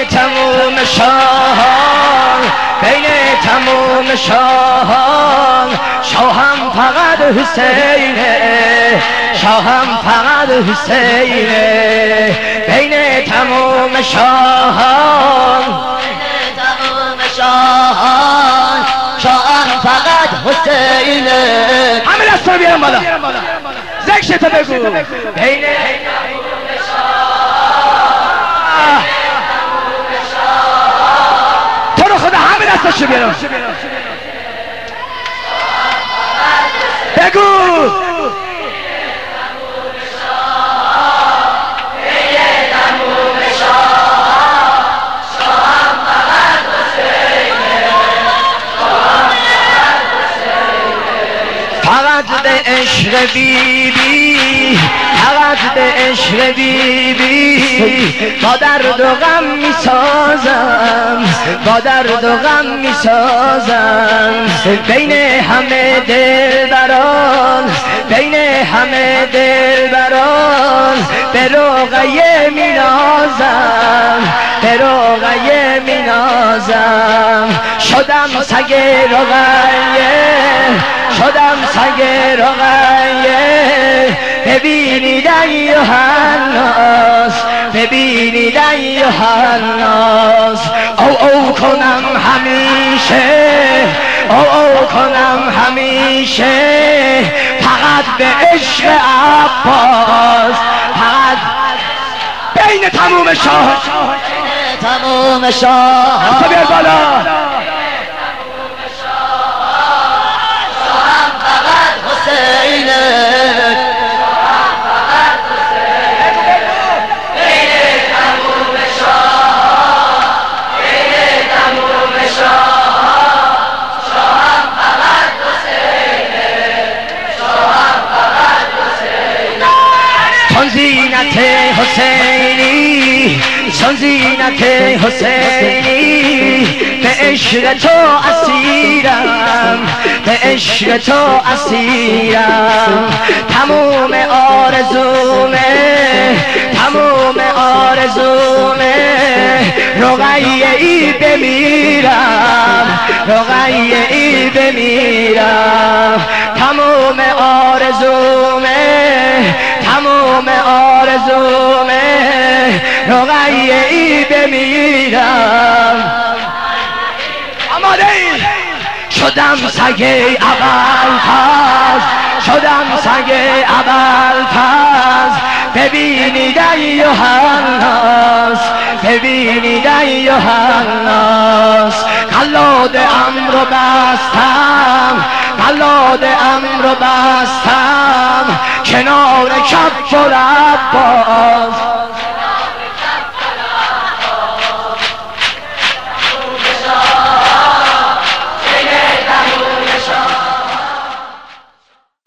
تموم شاهان، بین تموم شاهان، شاهم فقط حسینه، شاهم فقط حسینه. بین تموم شاهان، شاهان، شاهان فقط حسینه. همه دست رو بیارم بالا، زکشتو بگو. بین تو رو خدا همه دستاشو بیارم بگو. فقط به عشق بیبی، فقط به عشق بیبی، با درد و غم میسازم، با درد و غم میسازم. بین همه دلبران، بین همه دلبران، به رقیه مینازم، به رقیه مینازم. شدم سگ رقیه، شدم سگ رقیه. ببینید ایوهالناس، ببینید ایوهالناس. او کنم همیشه، او کنم همیشه، فقط به عشق عباس، فقط بین تموم شاه، تموم شاه. تو بیار بالا. زینت حسینی، چون زینت حسینی، به عشق تو اسیرم، به عشق تو اسیرم. تموم آرزومه، تموم آرزومه، رقیه ای بمیرم، رقیه ای بمیرم. تموم آرزومه، تموم آرزومه، رقیه ای بمیرم. آماده ای؟ شدم سگ ابوالفضل، شدم سگ ابوالفضل. ببینید ایوهالناس، ببینید ایوهالناس. قلاد امر رو بستم، قلاد امر رو بستم، کنار کف و عباس.